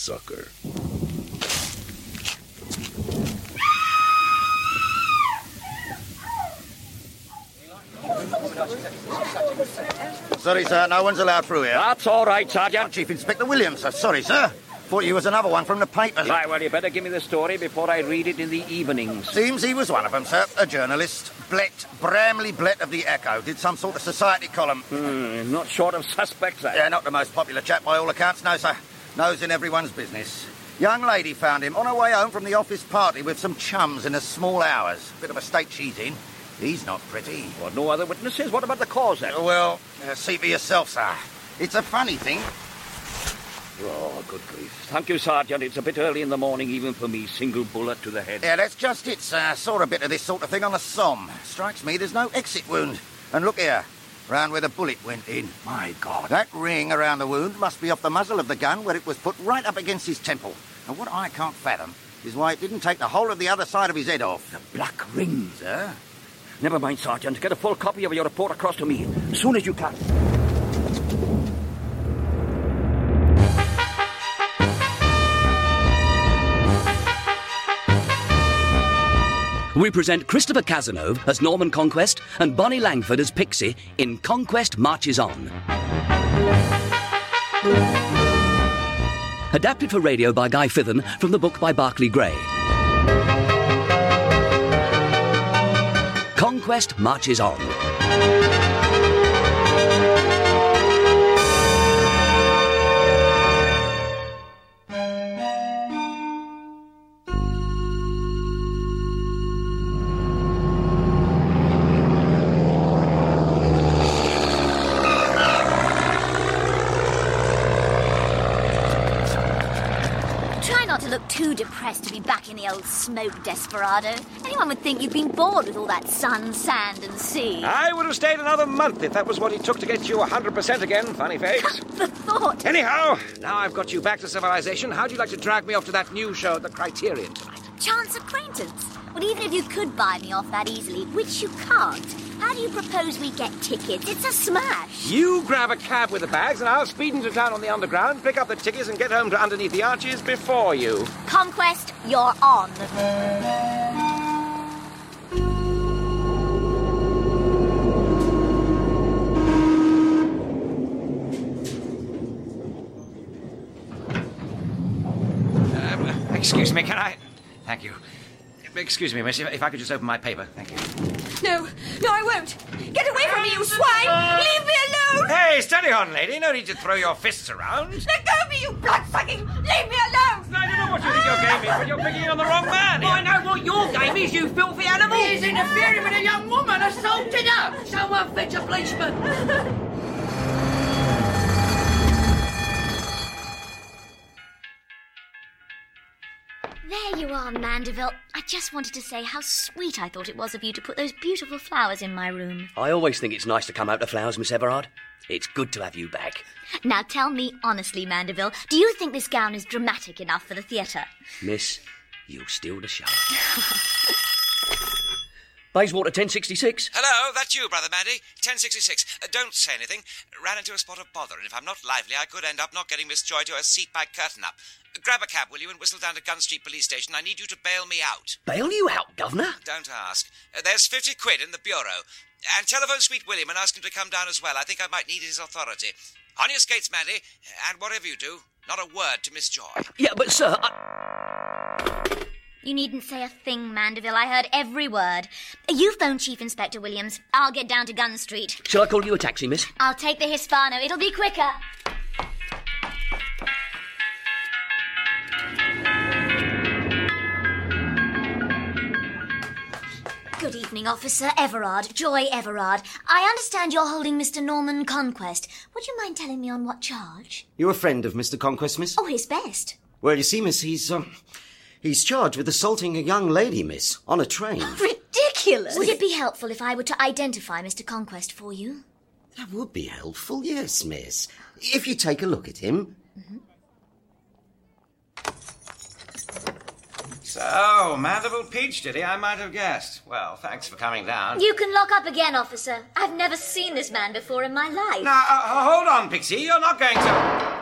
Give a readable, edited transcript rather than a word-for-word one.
sucker. Sorry, sir, no one's allowed through here. That's all right, Sergeant. Chief Inspector Williams, sir. Sorry, sir. Thought you was another one from the papers. Right, well, you better give me the story before I read it in the evenings. Seems he was one of them, sir. A journalist. Bramley Blett of the Echo. Did some sort of society column. Not short of suspects, eh? Yeah, not the most popular chap by all accounts, no, sir. Nose in everyone's business. Young lady found him on her way home from the office party with some chums in the small hours. Bit of a state she's in. He's not pretty. Well, no other witnesses? What about the cause, then? Well, see for yourself, sir. It's a funny thing. Oh, good grief. Thank you, Sergeant. It's a bit early in the morning, even for me. Single bullet to the head. Yeah, that's just it, sir. Saw a bit of this sort of thing on the Somme. Strikes me there's no exit wound. And look here, round where the bullet went in. My God. That ring around the wound must be off the muzzle of the gun where it was put right up against his temple. And what I can't fathom is why it didn't take the whole of the other side of his head off. The black ring. Sir? Never mind, Sergeant. Get a full copy of your report across to me as soon as you can. We present Christopher Cazenove as Norman Conquest and Bonnie Langford as Pixie in Conquest Marches On. Adapted for radio by Guy Fithen from the book by Barclay Gray. Conquest Marches On. Too depressed to be back in the old smoke desperado. Anyone would think you've been bored with all that sun, sand and sea. I would have stayed another month if that was what it took to get you 100% again, funny face. The thought. Anyhow, now I've got you back to civilization, how'd you like to drag me off to that new show at the Criterion tonight? Chance acquaintance. Well, even if you could buy me off that easily, which you can't, how do you propose we get tickets? It's a smash. You grab a cab with the bags and I'll speed into town on the underground, pick up the tickets and get home to Underneath the Arches before you. Conquest, you're on. Excuse me, can I? Thank you. Excuse me, miss, if I could just open my paper. Thank you. No, I won't. Get away from me, you swine! Leave me alone! Hey, steady on, lady. No need to throw your fists around. Let go of me, you blood-sucking! Leave me alone! I don't know what you think your game is, but you're picking on the wrong man. I know what your game is, you filthy animal! He is interfering with a young woman, assaulted her! Someone fetch a policeman! There you are, Mandeville. I just wanted to say how sweet I thought it was of you to put those beautiful flowers in my room. I always think it's nice to come out to flowers, Miss Everard. It's good to have you back. Now tell me honestly, Mandeville, do you think this gown is dramatic enough for the theatre? Miss, you steal the show. Bayswater 1066. Hello, that's you, Brother Mandy. 1066. Don't say anything. Ran into a spot of bother, and if I'm not lively, I could end up not getting Miss Joy to her seat by curtain up. Grab a cab, will you, and whistle down to Gun Street Police Station. I need you to bail me out. Bail you out, Governor? Don't ask. There's 50 quid in the bureau. And telephone Sweet William and ask him to come down as well. I think I might need his authority. On your skates, Mandy, and whatever you do, not a word to Miss Joy. Yeah, but, sir, You needn't say a thing, Mandeville. I heard every word. You phone Chief Inspector Williams. I'll get down to Gun Street. Shall I call you a taxi, miss? I'll take the Hispano. It'll be quicker. Good evening, Officer Everard. Joy Everard. I understand you're holding Mr. Norman Conquest. Would you mind telling me on what charge? You're a friend of Mr. Conquest, miss? Oh, his best. Well, you see, miss, he's charged with assaulting a young lady, miss, on a train. Ridiculous! Would it be helpful if I were to identify Mr. Conquest for you? That would be helpful, yes, miss. If you take a look at him. Mm-hmm. So, Mandeville Peach, did he? I might have guessed. Well, thanks for coming down. You can lock up again, officer. I've never seen this man before in my life. Now, hold on, Pixie. You're not going to...